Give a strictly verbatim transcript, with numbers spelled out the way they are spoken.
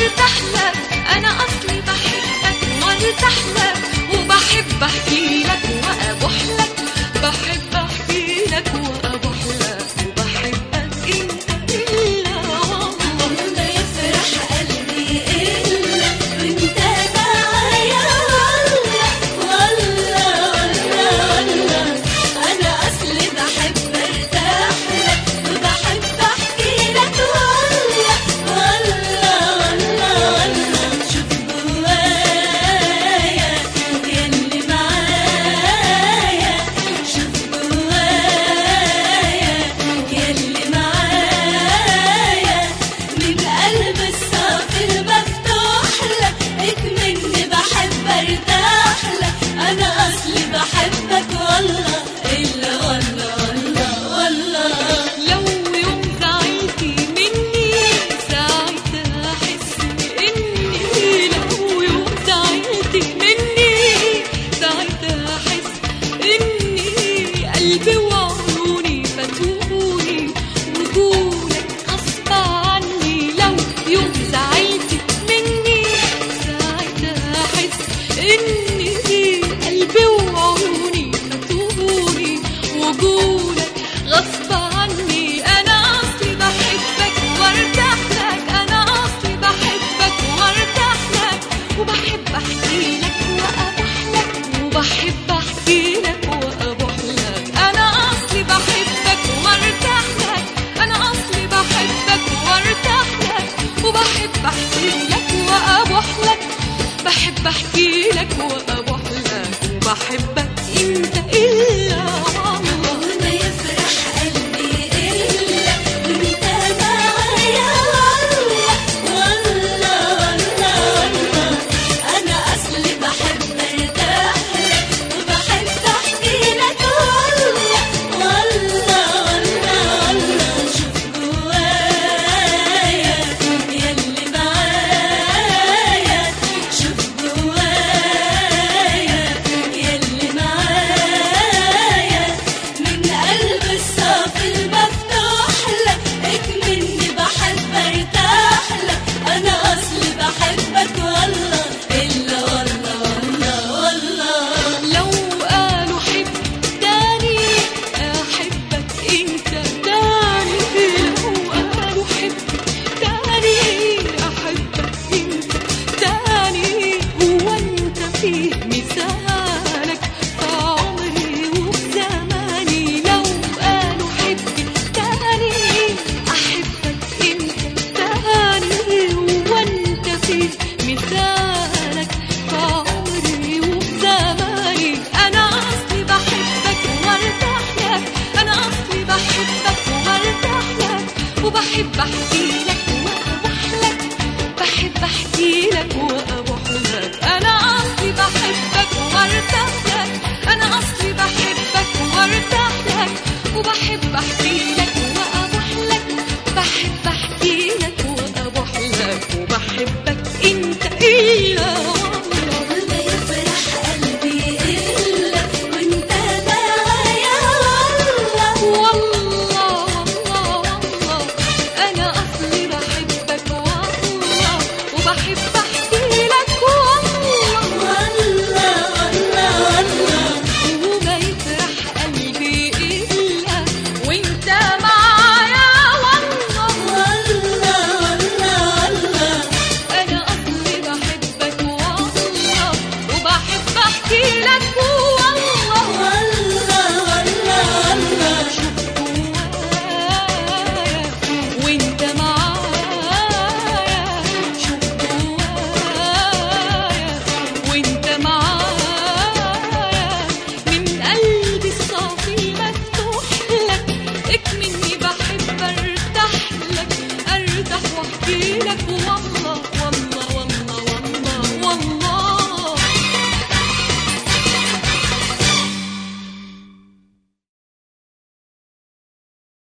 وارتاح لك، انا اصلي بحبك وارتاح لك، وبحب احكي لك وابوح لك، بحب احكي لك وابوح لك، وبحبك انت الا والله. ما يفرح قلبي الا وانت معايا والله والله والله والله. انا اصلي بحب ارتاح لك وبحب احكي لك والله والله والله والله. شوف جوايا ياللي معايا، شوف جوايا ياللي معايا، من قلب الصافي المفتوح لك، اكمني بحب ارتاح لك، انا اصلي بحبك والله الا والله والله والله. لو يوم زعلتي مني ساعتها احس اني، لو يوم زعلتي مني ساعتها احس اني قلبي وعيوني فاتوني، وجودك غصب عني. لو يوم زعلتي مني ساعتها احس اني قلبي وعيوني فاتوني، وجودك غصب عني. انا اصلي بحبك وارتاح لك، انا اصلي بحبك وارتاح لك، وبحب احكي لك وابوح لك، وبحب احكي لك وابوح لك. انا اصلي بحبك وارتاح لك، انا اصلي بحبك وارتاح لك، وبحب احكي لك وابوح لك، بحب احكي لك وابوح لك، وبحبك انت الا والله. ما يفرح قلبي إلا وانت معايا والله والله والله والله. أنا أصلي بحب ارتاح لك وبحب أحكي لك والله والله والله والله. شوف جوايا ياللي معايا، شوف جوايا ياللي معايا، من قلب الصافي المفتوح لك، اكمني بحب ارتاح لك، انا اصلي بحبك والله الا والله والله والله. لو قالوا حب تاني احبك انت تاني، لو قالوا حب تاني احبك انت تاني، هو انت فيه مثالك في عمري وفي زماني. لو قالوا حب تاني احبك انت تاني، هو انت فيه مثالك في عمري وفي زماني. انا اصلي بحبك وارتاح لك، انا اصلي بحبك وارتاح لك، وبحب احكي لك وابوح لك، بحب احكي لك وابوح لك. انا اصلي بحبك وارتاح لك، انا اصلي بحبك وارتاح لك، وبحب احكي